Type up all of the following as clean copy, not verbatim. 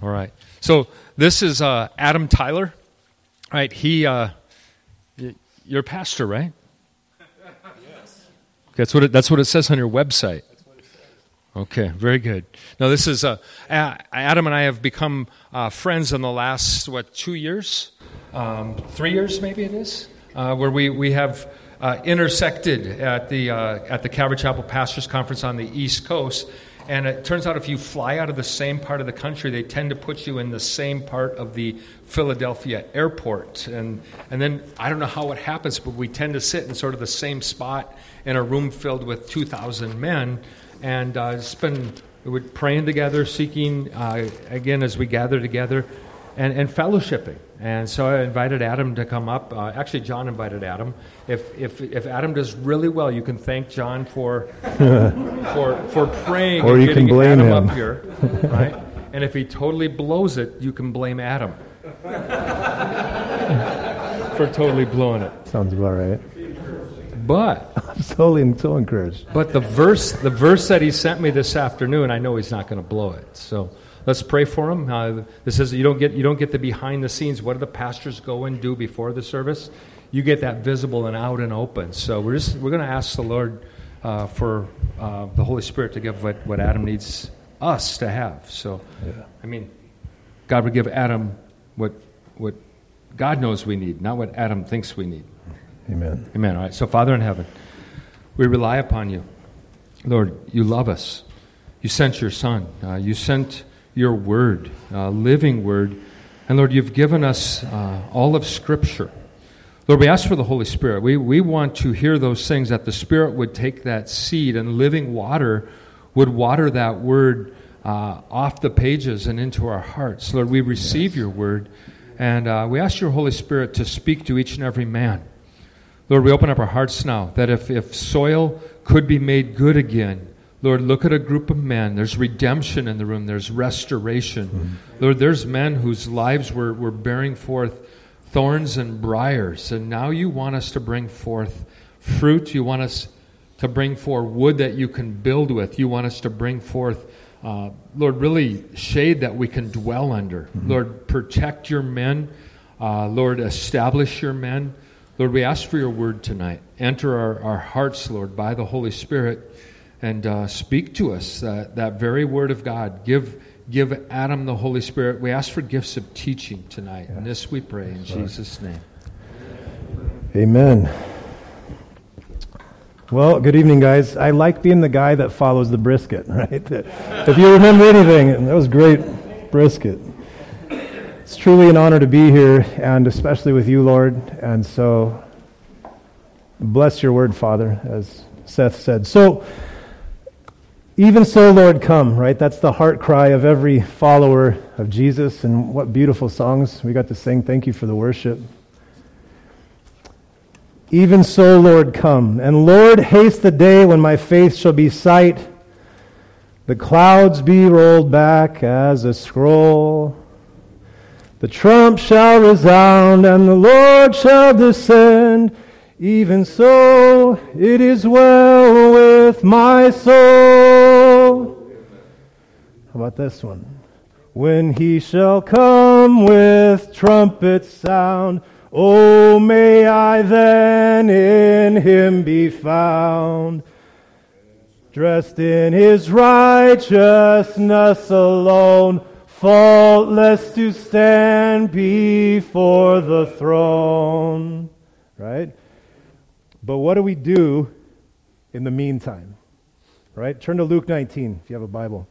All right. So this is Adam Tyler. All right. You're a pastor, right? Yes. That's what it says on your website. That's what it says. Okay. Very good. Now this is Adam and I have become friends in the last 2 years, 3 years maybe it is, where we have intersected at the Calvary Chapel Pastors Conference on the East Coast. And it turns out if you fly out of the same part of the country, they tend to put you in the same part of the Philadelphia airport. And then, I don't know how it happens, but we tend to sit in sort of the same spot in a room filled with 2,000 men. And we're praying together, seeking, again, as we gather together, and fellowshipping. And so I invited Adam to come up. Actually, John invited Adam. If Adam does really well, you can thank John for praying or and you getting can blame Adam him. up here, right? And if he totally blows it, you can blame Adam for totally blowing it. Sounds about right. But I'm so encouraged. But the verse that he sent me this afternoon, I know he's not going to blow it. So let's pray for him. This is you don't get the behind the scenes. What do the pastors go and do before the service? You get that visible and out and open. So we're going to ask the Lord for the Holy Spirit to give what Adam needs us to have. So, I mean, God would give Adam what God knows we need, not what Adam thinks we need. Amen. Amen. All right. So, Father in heaven, we rely upon you. Lord, you love us. You sent your Son. You sent your word, living word. And Lord, you've given us all of Scripture. Lord, we ask for the Holy Spirit. We want to hear those things, that the Spirit would take that seed and living water would water that word off the pages and into our hearts. Lord, we receive your word, and we ask your Holy Spirit to speak to each and every man. Lord, we open up our hearts now, that if soil could be made good again, Lord, look at a group of men. There's redemption in the room. There's restoration. Mm-hmm. Lord, there's men whose lives were bearing forth thorns and briars, and now you want us to bring forth fruit. You want us to bring forth wood that you can build with. You want us to bring forth, Lord, really shade that we can dwell under. Mm-hmm. Lord, protect your men. Lord, establish your men. Lord, we ask for your word tonight. Enter our hearts, Lord, by the Holy Spirit, and speak to us that very word of God. Give Adam the Holy Spirit. We ask for gifts of teaching tonight. And this we pray in Jesus' name. Amen. Well, good evening, guys. I like being the guy that follows the brisket, right? If you remember anything, that was great brisket. It's truly an honor to be here, and especially with you, Lord. And so, bless your word, Father, as Seth said. So, even so, Lord, come, right? That's the heart cry of every follower of Jesus. And what beautiful songs we got to sing. Thank you for the worship. Even so, Lord, come. And Lord, haste the day when my faith shall be sight. The clouds be rolled back as a scroll. The trump shall resound and the Lord shall descend. Even so, it is well with my soul. How about this one? When he shall come with trumpet sound, oh, may I then in him be found, dressed in his righteousness alone, faultless to stand before the throne. Right? But what do we do in the meantime? Right? Turn to Luke 19 if you have a Bible.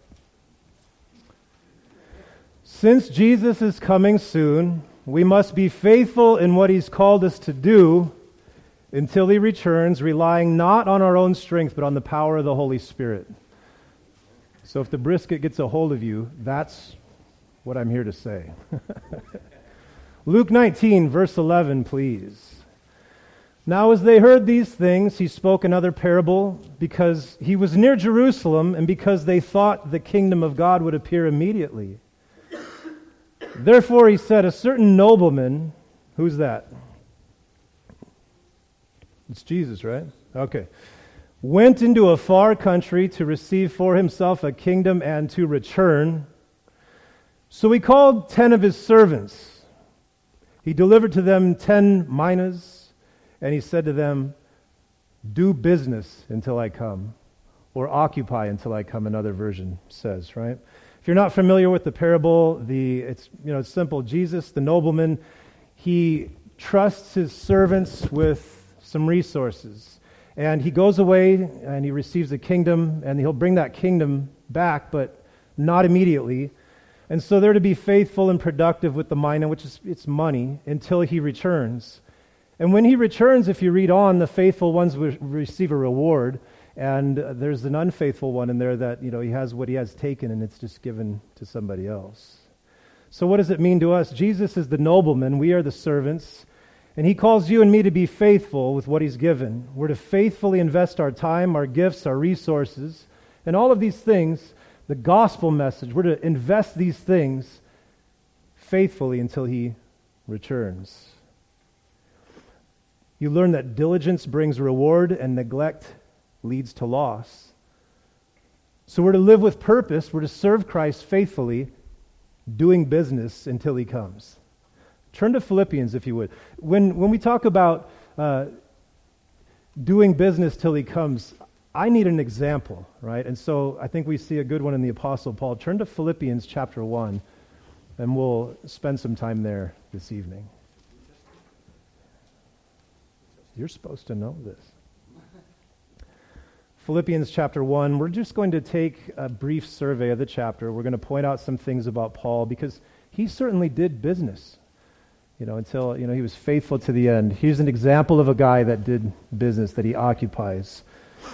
Since Jesus is coming soon, we must be faithful in what he's called us to do until he returns, relying not on our own strength, but on the power of the Holy Spirit. So if the brisket gets a hold of you, that's what I'm here to say. Luke 19, verse 11, please. Now as they heard these things, he spoke another parable, because he was near Jerusalem, and because they thought the kingdom of God would appear immediately. Therefore he said, a certain nobleman, who's that? It's Jesus, right? Okay. Went into a far country to receive for himself a kingdom and to return. So he called 10 of his servants. He delivered to them 10 minas, and he said to them, do business until I come, or occupy until I come, another version says, right? If you're not familiar with the parable, it's simple. Jesus, the nobleman, he trusts his servants with some resources. And he goes away and he receives a kingdom, and he'll bring that kingdom back, but not immediately. And so they're to be faithful and productive with the mina, which is it's money, until he returns. And when he returns, if you read on, the faithful ones will receive a reward, and there's an unfaithful one in there that, he has what he has taken, and it's just given to somebody else. So what does it mean to us? Jesus is the nobleman, we are the servants, and he calls you and me to be faithful with what he's given. We're to faithfully invest our time, our gifts, our resources, and all of these things, the gospel message, we're to invest these things faithfully until he returns. You learn that diligence brings reward and neglect leads to loss. So we're to live with purpose. We're to serve Christ faithfully, doing business until he comes. Turn to Philippians, if you would. When we talk about doing business till he comes, I need an example, right? And so I think we see a good one in the Apostle Paul. Turn to Philippians chapter 1, and we'll spend some time there this evening. You're supposed to know this. Philippians chapter 1, we're just going to take a brief survey of the chapter. We're going to point out some things about Paul because he certainly did business, until, he was faithful to the end. Here's an example of a guy that did business, that he occupies.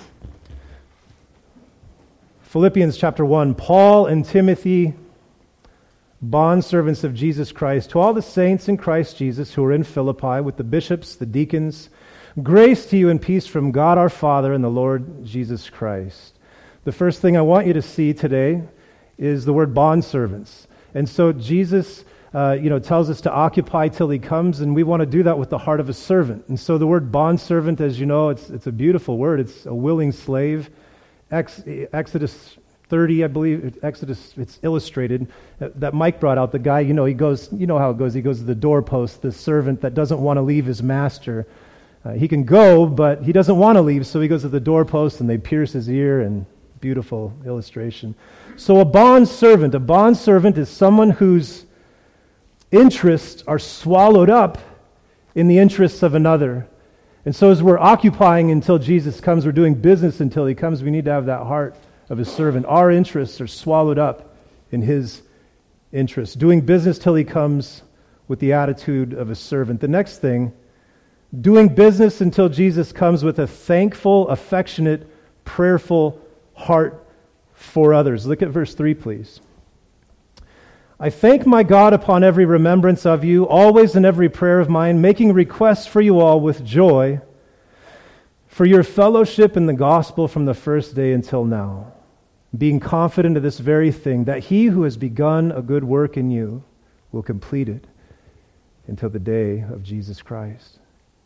Philippians chapter 1, Paul and Timothy, bondservants of Jesus Christ, to all the saints in Christ Jesus who are in Philippi, with the bishops, the deacons, grace to you and peace from God our Father and the Lord Jesus Christ. The first thing I want you to see today is the word bondservants. And so Jesus, tells us to occupy till he comes, and we want to do that with the heart of a servant. And so the word bondservant, as you know, it's a beautiful word. It's a willing slave. Exodus 30, I believe, it's illustrated, that Mike brought out. The guy, he goes, how it goes. He goes to the doorpost, the servant that doesn't want to leave his master. He can go, but he doesn't want to leave, so he goes to the doorpost and they pierce his ear, and beautiful illustration. So a bondservant is someone whose interests are swallowed up in the interests of another. And so as we're occupying until Jesus comes, we're doing business until he comes, we need to have that heart of a servant. Our interests are swallowed up in his interests. Doing business till he comes with the attitude of a servant. The next thing, doing business until Jesus comes with a thankful, affectionate, prayerful heart for others. Look at verse 3, please. I thank my God upon every remembrance of you, always in every prayer of mine, making requests for you all with joy, for your fellowship in the gospel from the first day until now, being confident of this very thing, that he who has begun a good work in you will complete it until the day of Jesus Christ.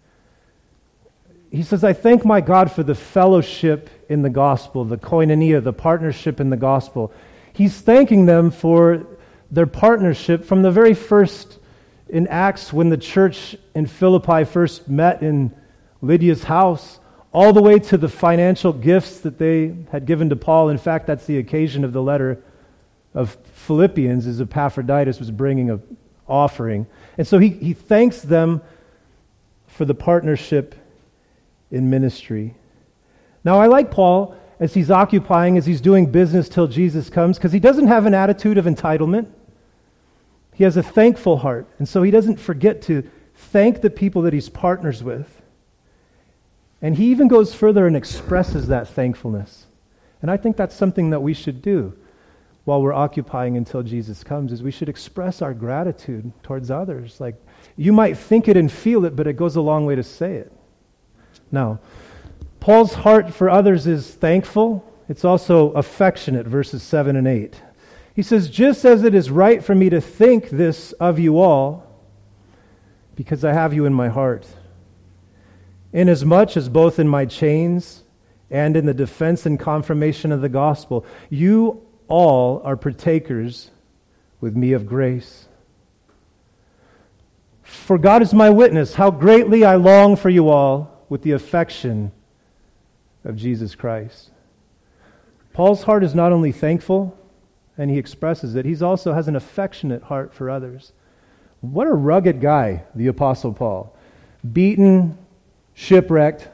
He says, I thank my God for the fellowship in the gospel, the koinonia, the partnership in the gospel. He's thanking them for their partnership from the very first in Acts, when the church in Philippi first met in Lydia's house, all the way to the financial gifts that they had given to Paul. In fact, that's the occasion of the letter of Philippians, is Epaphroditus was bringing an offering. And so he thanks them for the partnership in ministry. Now, I like Paul as he's occupying, as he's doing business till Jesus comes, because he doesn't have an attitude of entitlement. He has a thankful heart, and so he doesn't forget to thank the people that he's partners with. And he even goes further and expresses that thankfulness. And I think that's something that we should do while we're occupying until Jesus comes, is we should express our gratitude towards others. Like, you might think it and feel it, but it goes a long way to say it. Now, Paul's heart for others is thankful. It's also affectionate, verses 7 and 8. He says, just as it is right for me to think this of you all, because I have you in my heart, inasmuch as both in my chains and in the defense and confirmation of the gospel, you all are partakers with me of grace. For God is my witness, how greatly I long for you all with the affection of Jesus Christ. Paul's heart is not only thankful, and he expresses it, he also has an affectionate heart for others. What a rugged guy, the Apostle Paul. Beaten, shipwrecked,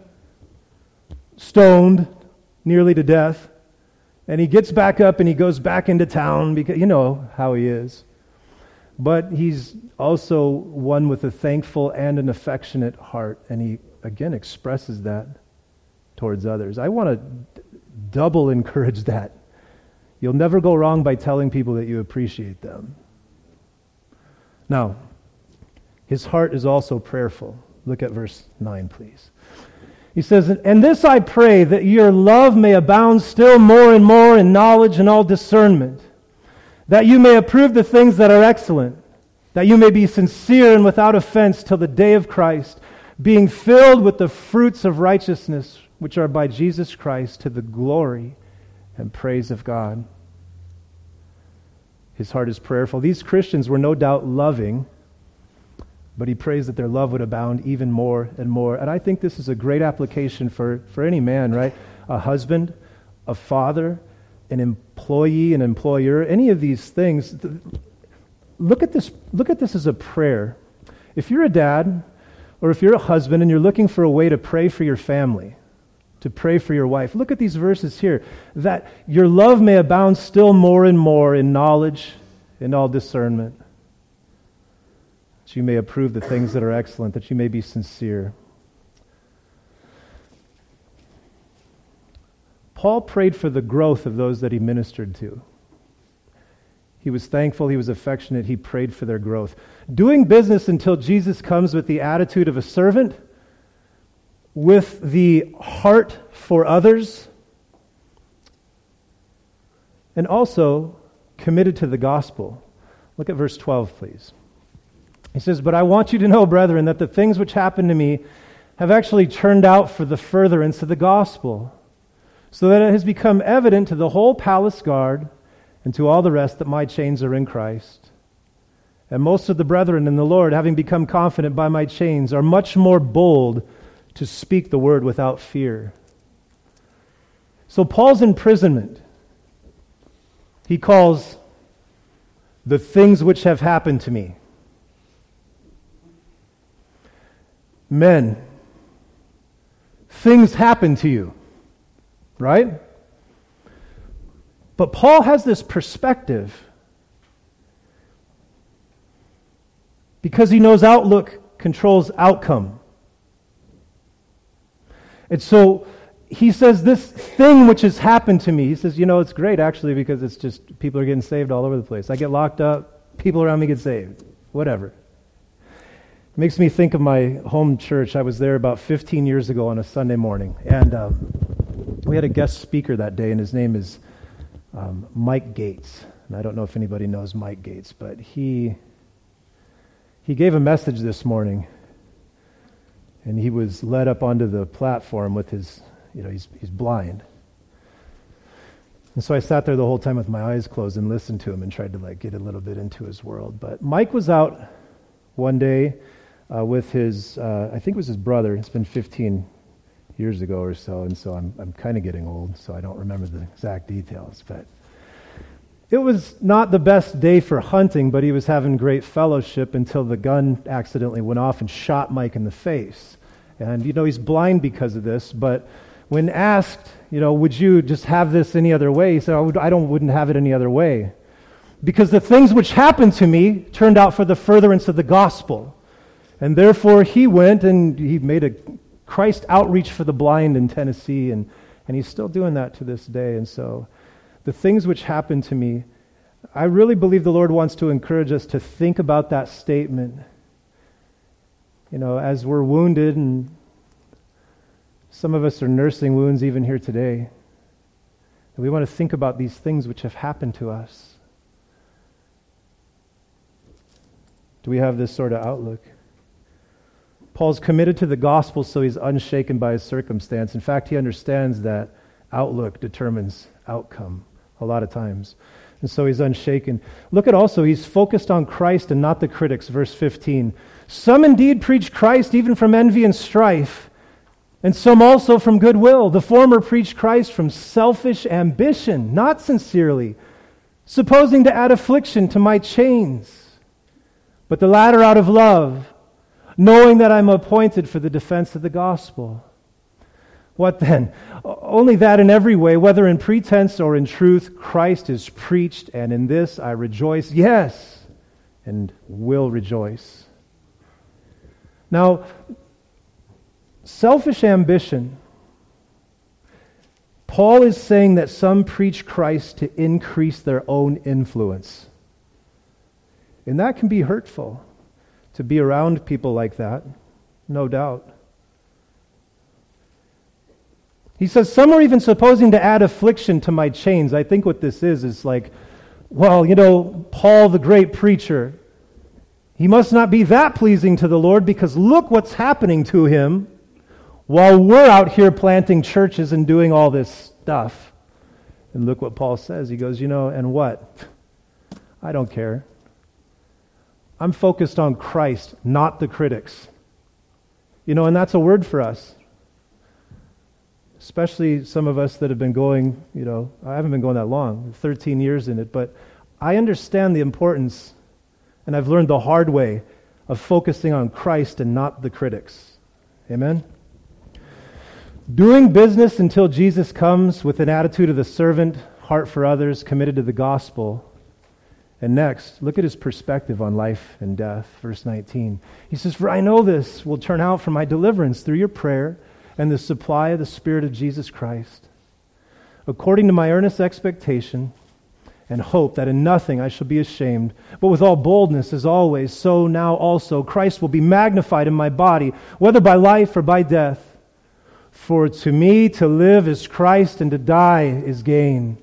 stoned nearly to death, and he gets back up and he goes back into town because you know how he is. But he's also one with a thankful and an affectionate heart, and he again expresses that towards others. I want to double encourage that. You'll never go wrong by telling people that you appreciate them. Now, his heart is also prayerful. Look at verse 9, please. He says, "And this I pray, that your love may abound still more and more in knowledge and all discernment, that you may approve the things that are excellent, that you may be sincere and without offense till the day of Christ, being filled with the fruits of righteousness, which are by Jesus Christ, to the glory and praise of God." His heart is prayerful. These Christians were no doubt loving, but he prays that their love would abound even more and more. And I think this is a great application for any man, right? A husband, a father, an employee, an employer, any of these things. Look at this as a prayer. If you're a dad or if you're a husband and you're looking for a way to pray for your family, to pray for your wife, look at these verses here. That your love may abound still more and more in knowledge and all discernment, that you may approve the things that are excellent, that you may be sincere. Paul prayed for the growth of those that he ministered to. He was thankful, he was affectionate, he prayed for their growth. Doing business until Jesus comes with the attitude of a servant, with the heart for others, and also committed to the gospel. Look at verse 12, please. He says, "But I want you to know, brethren, that the things which happened to me have actually turned out for the furtherance of the gospel, so that it has become evident to the whole palace guard and to all the rest that my chains are in Christ. And most of the brethren in the Lord, having become confident by my chains, are much more bold to speak the word without fear." So Paul's imprisonment, he calls the things which have happened to me. Men, things happen to you, right? But Paul has this perspective because he knows outlook controls outcome. And so he says, this thing which has happened to me, he says, it's great actually because it's just people are getting saved all over the place. I get locked up, people around me get saved, whatever. It makes me think of my home church. I was there about 15 years ago on a Sunday morning, and we had a guest speaker that day, and his name is Mike Gates. And I don't know if anybody knows Mike Gates, but he gave a message this morning. And he was led up onto the platform with his, he's blind. And so I sat there the whole time with my eyes closed and listened to him and tried to get a little bit into his world. But Mike was out one day with his, I think it was his brother. It's been 15 years ago or so, and so I'm kind of getting old, so I don't remember the exact details. But it was not the best day for hunting, but he was having great fellowship until the gun accidentally went off and shot Mike in the face. And, he's blind because of this, but when asked, would you just have this any other way? He said, I wouldn't have it any other way. Because the things which happened to me turned out for the furtherance of the gospel. And therefore he went and he made a Christ outreach for the blind in Tennessee, and he's still doing that to this day. And so the things which happened to me, I really believe the Lord wants to encourage us to think about that statement. As we're wounded, and some of us are nursing wounds even here today, and we want to think about these things which have happened to us. Do we have this sort of outlook? Paul's committed to the gospel, so he's unshaken by his circumstance. In fact, he understands that outlook determines outcome a lot of times. And so he's unshaken. Look at also, he's focused on Christ and not the critics, verse 15. Some indeed preach Christ even from envy and strife, and some also from goodwill. The former preach Christ from selfish ambition, not sincerely, supposing to add affliction to my chains. But the latter out of love, knowing that I'm appointed for the defense of the gospel. What then? Only that in every way, whether in pretense or in truth, Christ is preached, and in this I rejoice, yes, and will rejoice. Now, selfish ambition. Paul is saying that some preach Christ to increase their own influence. And that can be hurtful, to be around people like that, no doubt. He says, some are even supposing to add affliction to my chains. I think what this is like, well, Paul the great preacher, he must not be that pleasing to the Lord because look what's happening to him while we're out here planting churches and doing all this stuff. And look what Paul says. He goes, and what? I don't care. I'm focused on Christ, not the critics. And that's a word for us. Especially some of us that have been going, I haven't been going that long, 13 years in it, but I understand the importance, and I've learned the hard way, of focusing on Christ and not the critics. Amen? Doing business until Jesus comes with an attitude of the servant, heart for others, committed to the gospel. And next, look at his perspective on life and death. Verse 19. He says, "For I know this will turn out for my deliverance through your prayer and the supply of the Spirit of Jesus Christ, according to my earnest expectation and hope that in nothing I shall be ashamed, but with all boldness as always, so now also Christ will be magnified in my body, whether by life or by death. For to me to live is Christ, and to die is gain."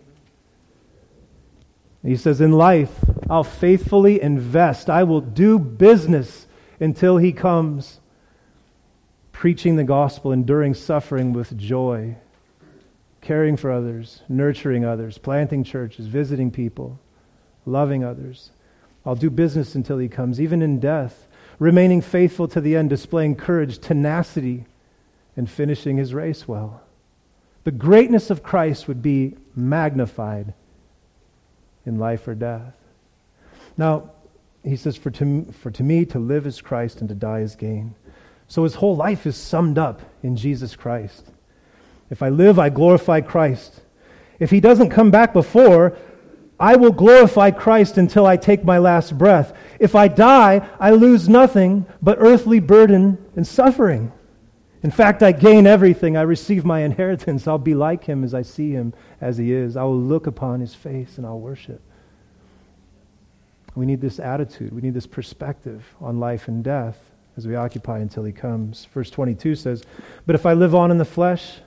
He says, in life, I'll faithfully invest. I will do business until he comes, preaching the gospel, enduring suffering with joy, caring for others, nurturing others, planting churches, visiting people, loving others. I'll do business until he comes, even in death, remaining faithful to the end, displaying courage, tenacity, and finishing his race well. The greatness of Christ would be magnified in life or death. Now, he says, for to me to live is Christ and to die is gain. So his whole life is summed up in Jesus Christ. If I live, I glorify Christ. If he doesn't come back before, I will glorify Christ until I take my last breath. If I die, I lose nothing but earthly burden and suffering. In fact, I gain everything. I receive my inheritance. I'll be like him as I see him as he is. I will look upon his face and I'll worship. We need this attitude. We need this perspective on life and death as we occupy until he comes. Verse 22 says, "But if I live on in the flesh,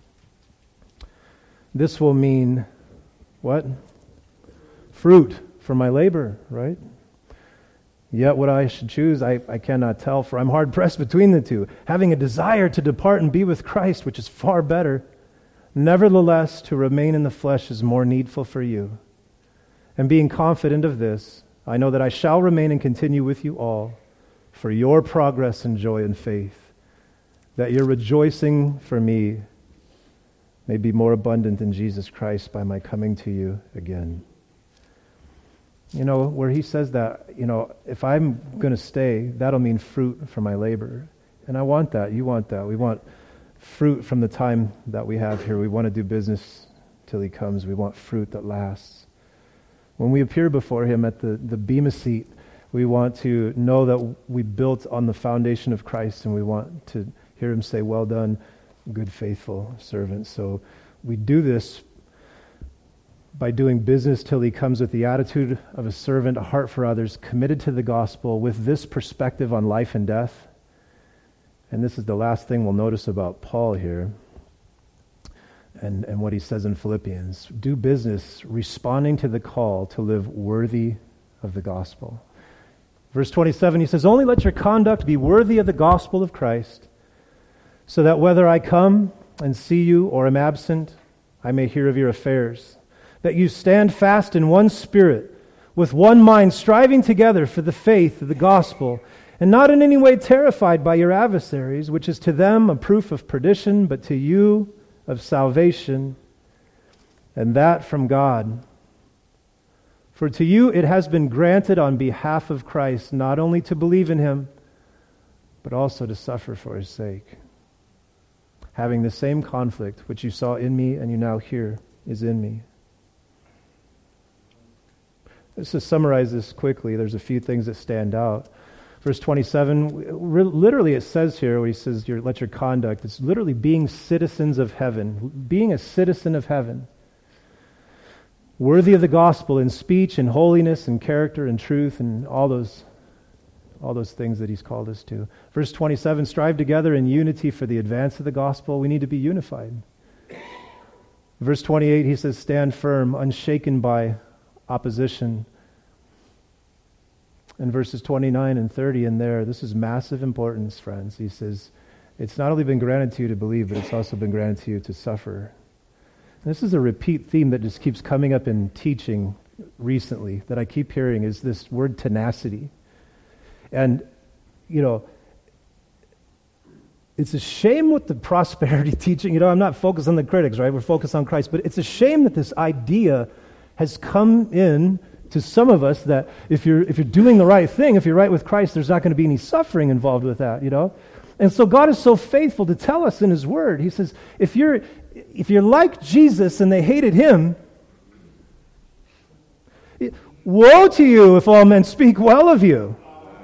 this will mean," what? "Fruit for my labor," right? "Yet what I should choose, I cannot tell, for I'm hard-pressed between the two, having a desire to depart and be with Christ, which is far better. Nevertheless, to remain in the flesh is more needful for you. And being confident of this, I know that I shall remain and continue with you all for your progress and joy and faith, that your rejoicing for me may be more abundant in Jesus Christ by my coming to you again." Where he says that, if I'm going to stay, that'll mean fruit for my labor. And I want that. You want that. We want fruit from the time that we have here. We want to do business till he comes. We want fruit that lasts. When we appear before him at the bema seat, we want to know that we built on the foundation of Christ, and we want to hear him say, "Well done, good, faithful servant." So we do this by doing business till he comes with the attitude of a servant, a heart for others, committed to the gospel, with this perspective on life and death. And this is the last thing we'll notice about Paul here and what he says in Philippians. Do business responding to the call to live worthy of the gospel. Verse 27, he says, "Only let your conduct be worthy of the gospel of Christ, so that whether I come and see you or am absent, I may hear of your affairs. that you stand fast in one spirit, with one mind, striving together for the faith of the gospel, and not in any way terrified by your adversaries, which is to them a proof of perdition, but to you of salvation, and that from God. For to you it has been granted on behalf of Christ not only to believe in him, but also to suffer for his sake, having the same conflict which you saw in me and you now hear is in me. Let's just summarize this quickly. There's a few things that stand out. Verse 27, literally it says here, where he says, let your conduct, it's literally being citizens of heaven, being a citizen of heaven, worthy of the gospel in speech and holiness and character and truth and all those things that he's called us to. Verse 27, strive together in unity for the advance of the gospel. We need to be unified. Verse 28, he says, stand firm, unshaken by opposition. And verses 29 and 30 in there, this is massive importance, friends. He says, it's not only been granted to you to believe, but it's also been granted to you to suffer. And this is a repeat theme that just keeps coming up in teaching recently, that I keep hearing, is this word tenacity. And, it's a shame with the prosperity teaching. I'm not focused on the critics, right? We're focused on Christ. But it's a shame that this idea has come in to some of us that if you're doing the right thing, if you're right with Christ, there's not going to be any suffering involved with that, And so God is so faithful to tell us in his word. He says, if you're like Jesus and they hated him, woe to you if all men speak well of you.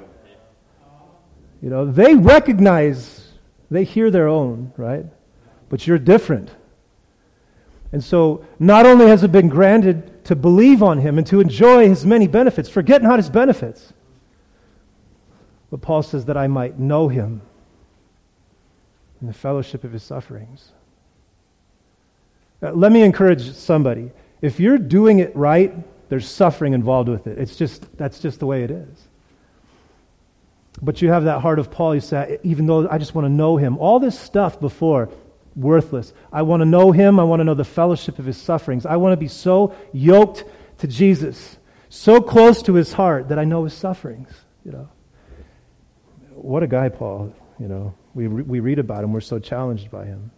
They recognize, they hear their own, right? But you're different. And so not only has it been granted to believe on him and to enjoy his many benefits, forget not his benefits, but Paul says that I might know him in the fellowship of his sufferings. Let me encourage somebody. If you're doing it right, there's suffering involved with it. That's just the way it is. But you have that heart of Paul. You say, even though I just want to know him, all this stuff before, worthless. I want to know him. I want to know the fellowship of his sufferings. I want to be so yoked to Jesus, so close to his heart that I know his sufferings. What a guy, Paul. We read about him. We're so challenged by him.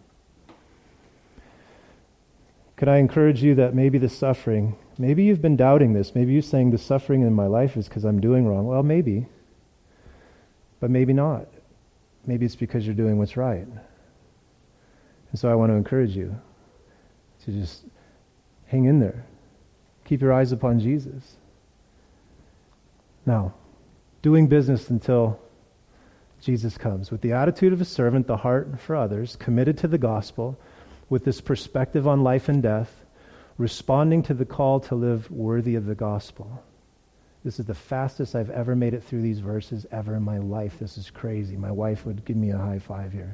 Could I encourage you that maybe the suffering, maybe you've been doubting this. Maybe you're saying the suffering in my life is because I'm doing wrong. Well, maybe. But maybe not. Maybe it's because you're doing what's right. And so I want to encourage you to just hang in there. Keep your eyes upon Jesus. Now, doing business until Jesus comes, with the attitude of a servant, the heart for others, committed to the gospel, with this perspective on life and death, responding to the call to live worthy of the gospel. This is the fastest I've ever made it through these verses ever in my life. This is crazy. My wife would give me a high five here.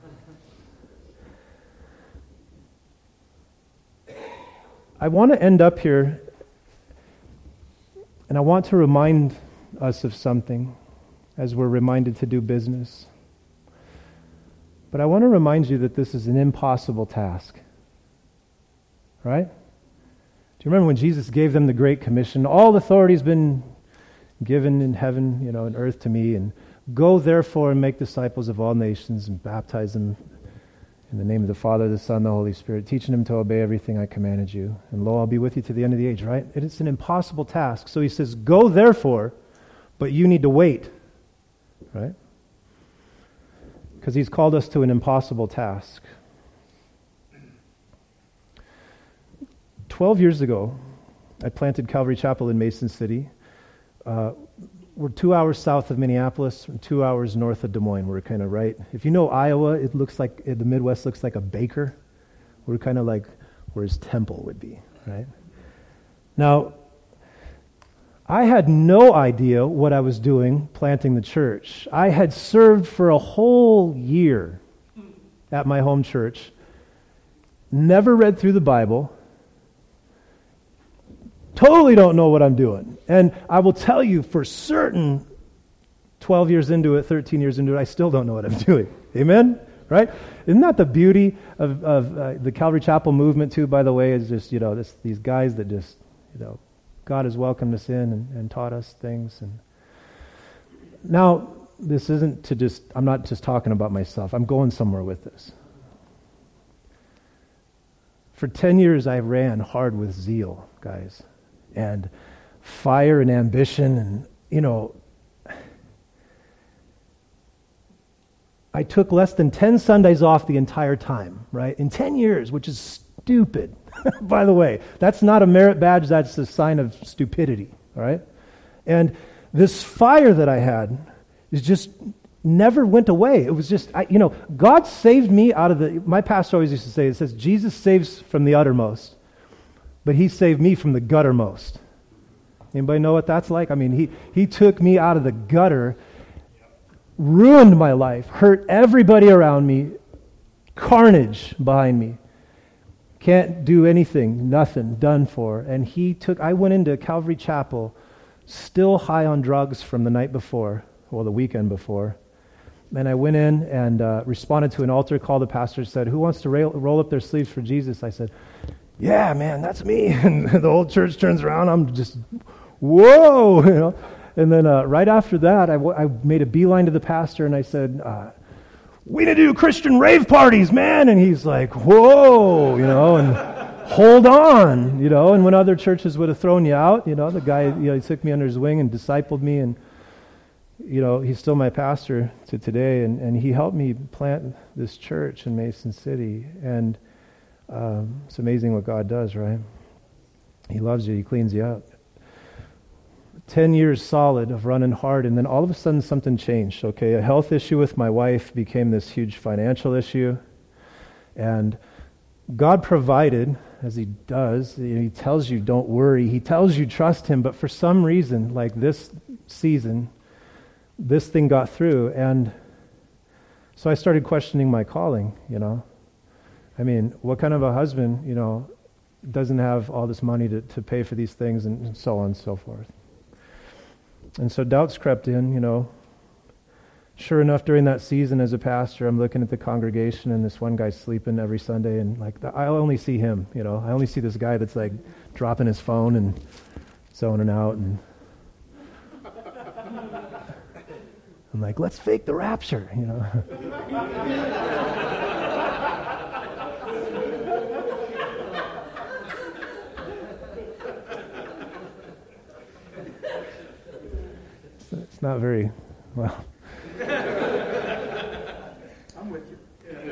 I want to end up here, and I want to remind us of something as we're reminded to do business. But I want to remind you that this is an impossible task. Right? Do you remember when Jesus gave them the Great Commission? All authority has been given in heaven, and earth to me, and go therefore and make disciples of all nations and baptize them in the name of the Father, the Son, the Holy Spirit, teaching them to obey everything I commanded you. And lo, I'll be with you to the end of the age, right? It's an impossible task. So he says, go therefore, but you need to wait, right? Because he's called us to an impossible task. 12 years ago, I planted Calvary Chapel in Mason City. We're 2 hours south of Minneapolis and 2 hours north of Des Moines. We're kind of right. If you know Iowa, it looks like, the Midwest looks like a baker. We're kind of like where his temple would be, right? Now, I had no idea what I was doing planting the church. I had served for a whole year at my home church, never read through the Bible, totally don't know what I'm doing. And I will tell you for certain, 12 years into it, 13 years into it, I still don't know what I'm doing. Amen? right? Isn't that the beauty of the Calvary Chapel movement too, by the way, is just, these guys that just, God has welcomed us in and taught us things. And now, this isn't I'm not just talking about myself. I'm going somewhere with this. For 10 years, I ran hard with zeal, guys, and fire and ambition, and, I took less than 10 Sundays off the entire time, right? In 10 years, which is stupid, by the way. That's not a merit badge, that's a sign of stupidity, all right? And this fire that I had is just never went away. It was just, God saved me out of my pastor always used to say, it says, Jesus saves from the uttermost, but he saved me from the guttermost. Anybody know what that's like? I mean, he took me out of the gutter, ruined my life, hurt everybody around me, carnage behind me. Can't do anything, nothing, done for. And I went into Calvary Chapel still high on drugs from the night before, the weekend before. And I went in and responded to an altar call. The pastor said, "Who wants to roll up their sleeves for Jesus?" I said, "Yeah, man, that's me." And the whole church turns around. I'm just, whoa, And then right after that, I made a beeline to the pastor and I said, "We need to do Christian rave parties, man." And he's like, "Whoa," and hold on, And when other churches would have thrown you out, the guy, he took me under his wing and discipled me, and he's still my pastor to today, and he helped me plant this church in Mason City. And it's amazing what God does, right? He loves you. He cleans you up. 10 years solid of running hard, and then all of a sudden something changed, okay? A health issue with my wife became this huge financial issue, and God provided, as he does. He tells you, don't worry. He tells you, trust him, but for some reason, like this season, this thing got through, and so I started questioning my calling, I mean, what kind of a husband, doesn't have all this money to pay for these things, and so on and so forth. And so doubts crept in, Sure enough, during that season as a pastor, I'm looking at the congregation, and this one guy's sleeping every Sunday, and I only see him, I only see this guy that's like dropping his phone and zoning out, and I'm like, let's fake the rapture, It's not very, well. I'm with you.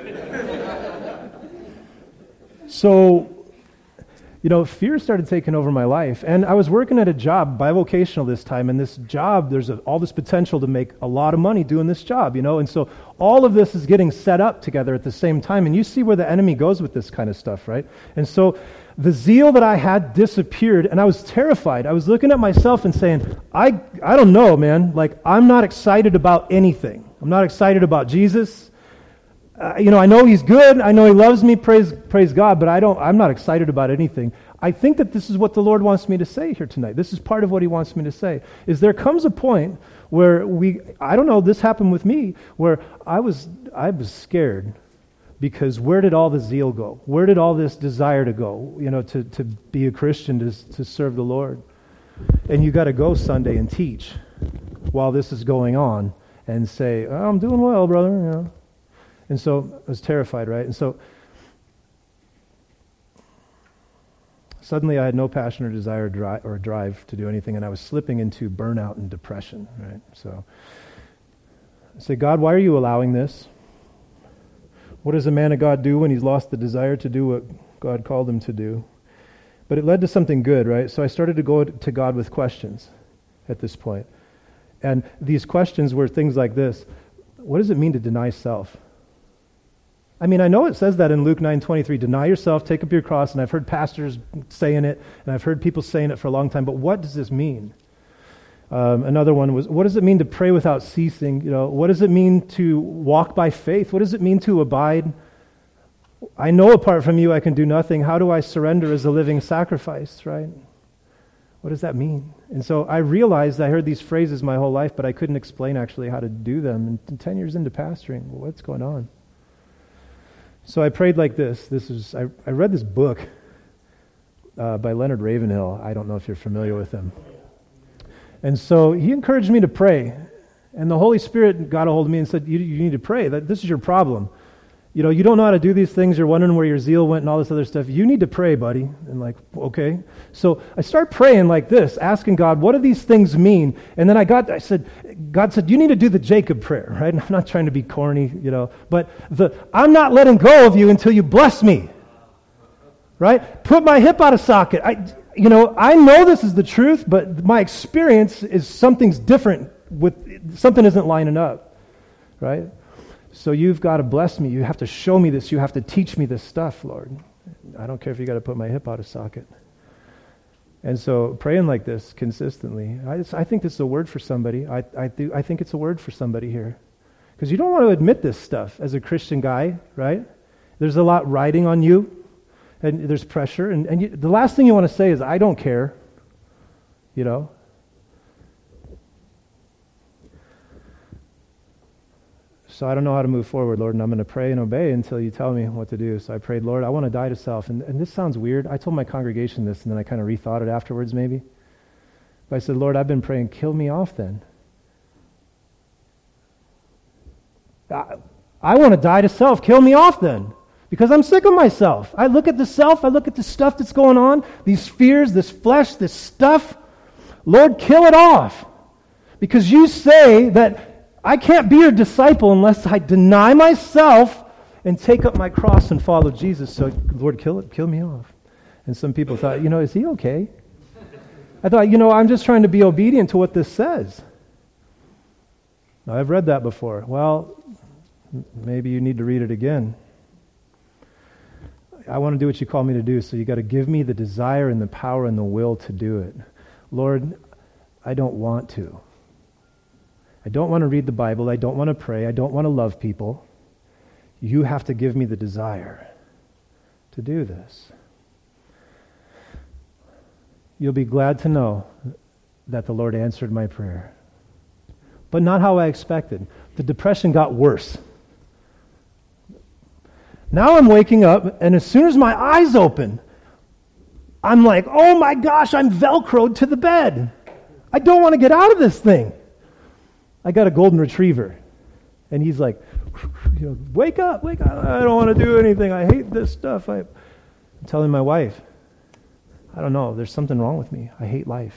So, fear started taking over my life. And I was working at a job, bivocational this time, and this job, there's all this potential to make a lot of money doing this job, And so all of this is getting set up together at the same time. And you see where the enemy goes with this kind of stuff, right? And so the zeal that I had disappeared, and I was terrified. I was looking at myself and saying, I don't know, man. I'm not excited about anything. I'm not excited about Jesus. I know he's good. I know he loves me. Praise God. But I'm not excited about anything. I think that this is what the Lord wants me to say here tonight. This is part of what he wants me to say. Is there comes a point where I don't know, this happened with me, where I was scared. Because where did all the zeal go? Where did all this desire to go? To be a Christian, to serve the Lord. And you got to go Sunday and teach while this is going on and say, "Oh, I'm doing well, brother." And so I was terrified, right? And so suddenly I had no passion or desire or drive to do anything, and I was slipping into burnout and depression, right? So I say, "God, why are you allowing this? What does a man of God do when he's lost the desire to do what God called him to do?" But it led to something good, right? So I started to go to God with questions at this point. And these questions were things like this. What does it mean to deny self? I mean, I know it says that in Luke 9:23, deny yourself, take up your cross, and I've heard pastors saying it, and I've heard people saying it for a long time, but what does this mean? Another one was, what does it mean to pray without ceasing? What does it mean to walk by faith? What does it mean to abide? I know apart from you I can do nothing. How do I surrender as a living sacrifice, right? What does that mean? And so I realized I heard these phrases my whole life, but I couldn't explain actually how to do them. And 10 years into pastoring, what's going on? So I prayed like this. I read this book by Leonard Ravenhill. I don't know if you're familiar with him. And so he encouraged me to pray. And the Holy Spirit got a hold of me and said, you need to pray. That this is your problem. You know, you don't know how to do these things. You're wondering where your zeal went and all this other stuff. You need to pray, buddy. And like, okay. So I start praying like this, asking God, what do these things mean? And then God said, you need to do the Jacob prayer, right? And I'm not trying to be corny, but I'm not letting go of you until you bless me, right? Put my hip out of socket. I know this is the truth, but my experience is something's different something isn't lining up, right? So you've got to bless me. You have to show me this. You have to teach me this stuff, Lord. I don't care if you got to put my hip out of socket. And so praying like this consistently, I think this is a word for somebody. I think it's a word for somebody here. Because you don't want to admit this stuff as a Christian guy, right? There's a lot riding on you, and there's pressure. And the last thing you want to say is, I don't care, So I don't know how to move forward, Lord, and I'm going to pray and obey until you tell me what to do. So I prayed, Lord, I want to die to self. And this sounds weird. I told my congregation this, and then I kind of rethought it afterwards maybe. But I said, Lord, I've been praying, kill me off then. I want to die to self. Kill me off then. Because I'm sick of myself. I look at the self. I look at the stuff that's going on, these fears, this flesh, this stuff. Lord, kill it off. Because you say that I can't be your disciple unless I deny myself and take up my cross and follow Jesus. So, Lord, kill me off. And some people thought, is he okay? I thought, I'm just trying to be obedient to what this says. Now, I've read that before. Well, maybe you need to read it again. I want to do what you call me to do, so you got to give me the desire and the power and the will to do it. Lord, I don't want to. I don't want to read the Bible. I don't want to pray. I don't want to love people. You have to give me the desire to do this. You'll be glad to know that the Lord answered my prayer. But not how I expected. The depression got worse. Now I'm waking up, and as soon as my eyes open, I'm like, oh my gosh, I'm Velcroed to the bed. I don't want to get out of this thing. I got a golden retriever, and he's like, wake up, I don't want to do anything. I hate this stuff. I'm telling my wife, I don't know, there's something wrong with me. I hate life.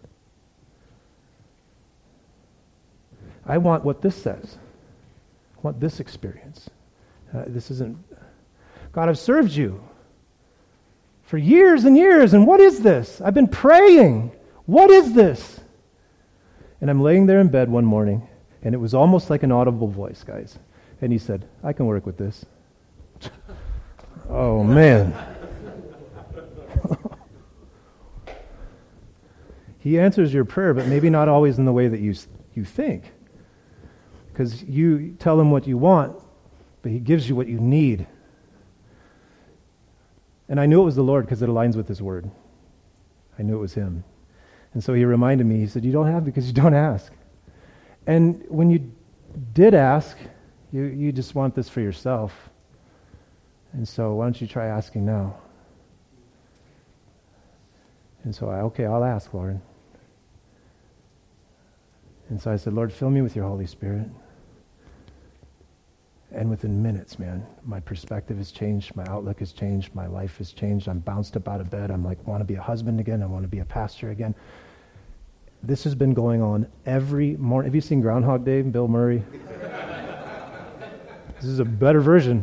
I want what this says. I want this experience. This isn't... God, I've served you for years and years, and what is this? I've been praying. What is this? And I'm laying there in bed one morning, and it was almost like an audible voice, guys. And he said, I can work with this. Oh, man. He answers your prayer, but maybe not always in the way that you think. Because you tell him what you want, but he gives you what you need. And I knew it was the Lord because it aligns with his word. I knew it was him. And so he reminded me, he said, you don't have because you don't ask. And when you did ask, you just want this for yourself. And so why don't you try asking now? And so I'll ask, Lord. And so I said, Lord, fill me with your Holy Spirit. And within minutes, man, my perspective has changed, my outlook has changed, my life has changed. I'm bounced up out of bed. I'm like, want to be a husband again. I want to be a pastor again. This has been going on every morning. Have you seen Groundhog Day, Bill Murray? This is a better version.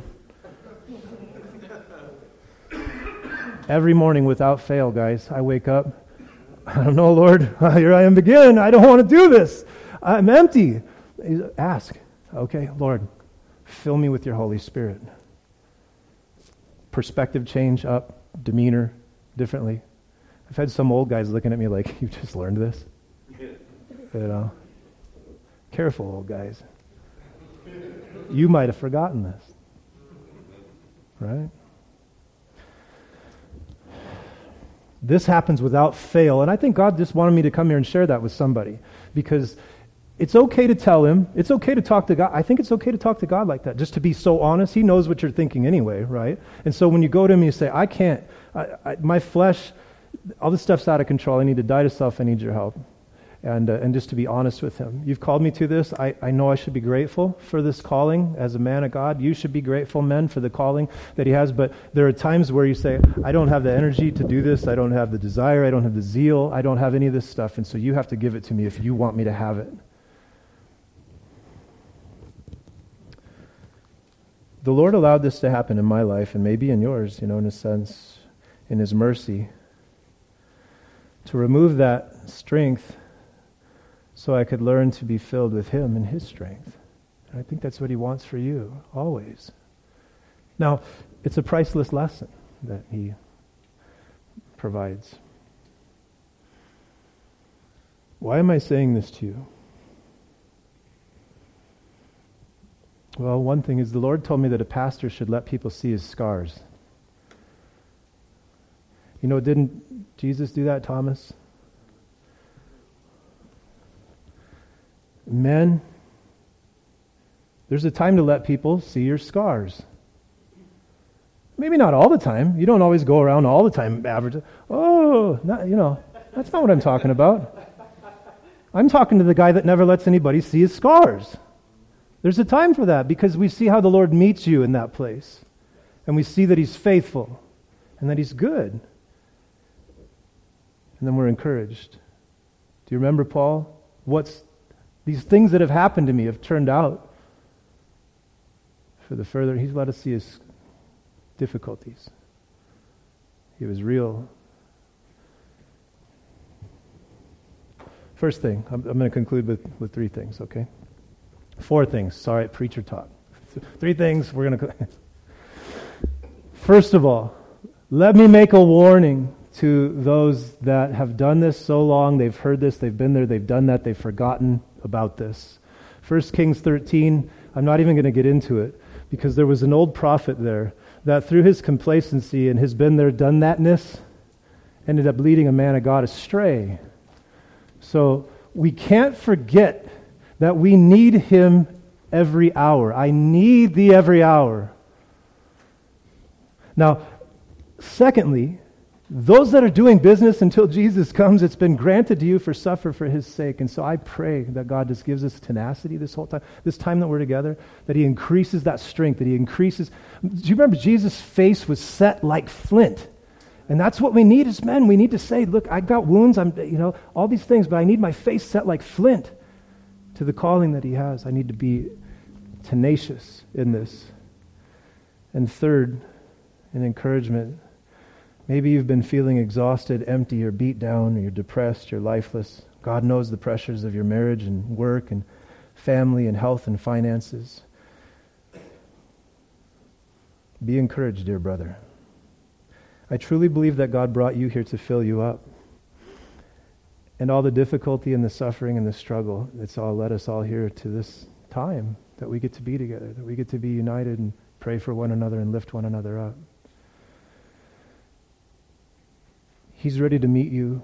Every morning without fail, guys, I wake up. I don't know, Lord. Here I am again. I don't want to do this. I'm empty. Ask. Okay, Lord. Fill me with your Holy Spirit. Perspective change up, demeanor differently. I've had some old guys looking at me like, you just learned this? Careful, old guys. You might have forgotten this. Right? This happens without fail. And I think God just wanted me to come here and share that with somebody. Because It's okay to tell him. It's okay to talk to God. I think it's okay to talk to God like that, just to be so honest. He knows what you're thinking anyway, right? And so when you go to him and you say, I can't, my flesh, all this stuff's out of control. I need to die to self. I need your help. And just to be honest with him. You've called me to this. I know I should be grateful for this calling as a man of God. You should be grateful, men, for the calling that he has. But there are times where you say, I don't have the energy to do this. I don't have the desire. I don't have the zeal. I don't have any of this stuff. And so you have to give it to me if you want me to have it. The Lord allowed this to happen in my life and maybe in yours, in a sense, in his mercy, to remove that strength so I could learn to be filled with him and his strength. And I think that's what he wants for you, always. Now, it's a priceless lesson that he provides. Why am I saying this to you? Well, one thing is the Lord told me that a pastor should let people see his scars. Didn't Jesus do that, Thomas? Men, there's a time to let people see your scars. Maybe not all the time. You don't always go around all the time average. That's not what I'm talking about. I'm talking to the guy that never lets anybody see his scars. There's a time for that because we see how the Lord meets you in that place. And we see that he's faithful and that he's good. And then we're encouraged. Do you remember Paul? These things that have happened to me have turned out for the further. He's let us see his difficulties. He was real. First thing, I'm going to conclude with 3 things, okay? 4 things. Sorry, preacher talk. 3 things we're going to... First of all, let me make a warning to those that have done this so long. They've heard this, they've been there, they've done that, they've forgotten about this. 1 Kings 13, I'm not even going to get into it because there was an old prophet there that through his complacency and his been there, done thatness, ended up leading a man of God astray. So we can't forget that we need him every hour. I need thee every hour. Now, secondly, those that are doing business until Jesus comes, it's been granted to you for suffer for his sake. And so I pray that God just gives us tenacity this whole time, this time that we're together, that he increases that strength, that he increases. Do you remember Jesus' face was set like flint? And that's what we need as men. We need to say, look, I've got wounds, all these things, but I need my face set like flint to the calling that he has. I need to be tenacious in this. And third, an encouragement. Maybe you've been feeling exhausted, empty, or beat down, or you're depressed, you're lifeless. God knows the pressures of your marriage and work and family and health and finances. Be encouraged, dear brother. I truly believe that God brought you here to fill you up. And all the difficulty and the suffering and the struggle, it's all led us all here to this time that we get to be together, that we get to be united and pray for one another and lift one another up. He's ready to meet you.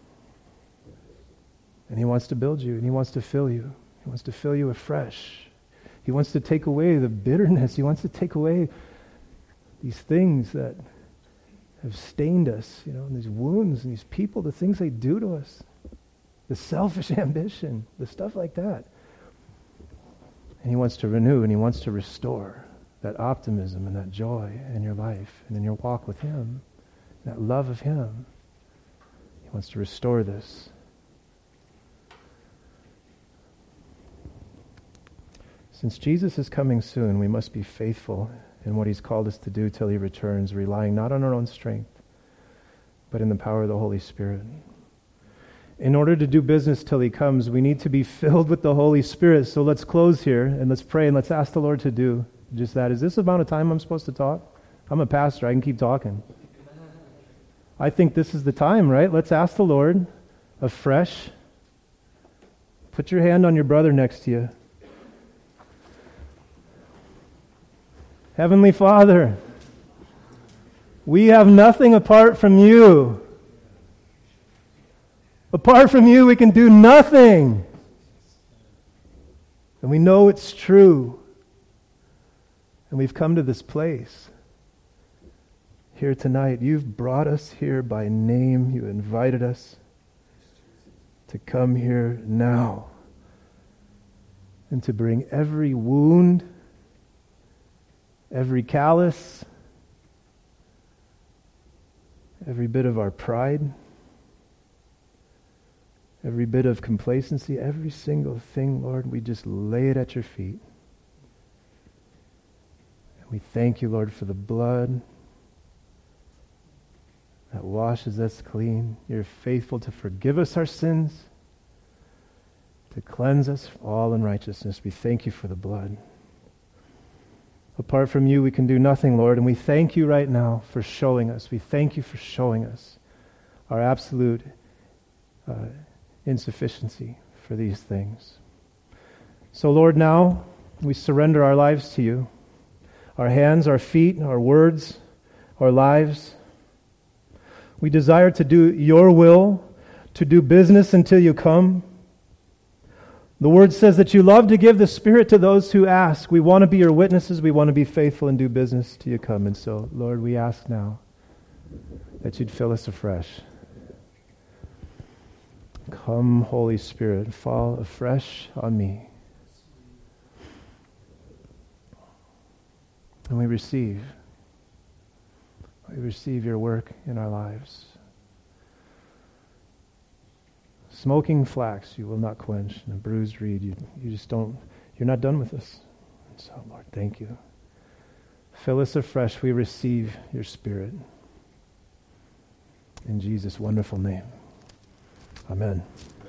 And he wants to build you, and he wants to fill you. He wants to fill you afresh. He wants to take away the bitterness. He wants to take away these things that have stained us, and these wounds and these people, the things they do to us, the selfish ambition, the stuff like that. And he wants to renew and he wants to restore that optimism and that joy in your life and in your walk with him, that love of him. He wants to restore this. Since Jesus is coming soon, we must be faithful in what he's called us to do till he returns, relying not on our own strength, but in the power of the Holy Spirit. In order to do business till he comes, we need to be filled with the Holy Spirit. So let's close here and let's pray and let's ask the Lord to do just that. Is this the amount of time I'm supposed to talk? I'm a pastor. I can keep talking. I think this is the time, right? Let's ask the Lord afresh. Put your hand on your brother next to you. Heavenly Father, we have nothing apart from you. Apart from you, we can do nothing. And we know it's true. And we've come to this place here tonight. You've brought us here by name. You invited us to come here now and to bring every wound, every callous, every bit of our pride, every bit of complacency, every single thing, Lord, we just lay it at your feet. And we thank you, Lord, for the blood that washes us clean. You're faithful to forgive us our sins, to cleanse us from all unrighteousness. We thank you for the blood. Apart from you, we can do nothing, Lord, and we thank you right now for showing us. We thank you for showing us our absolute insufficiency for these things. So, Lord, now we surrender our lives to you. Our hands, our feet, our words, our lives. We desire to do your will, to do business until you come. The Word says that you love to give the Spirit to those who ask. We want to be your witnesses. We want to be faithful and do business till you come. And so, Lord, we ask now that you'd fill us afresh. Come, Holy Spirit, fall afresh on me. And we receive your work in our lives. Smoking flax you will not quench, and a bruised reed you just don't, you're not done with us. And so, Lord, thank you. Fill us afresh. We receive your Spirit. In Jesus' wonderful name. Amen.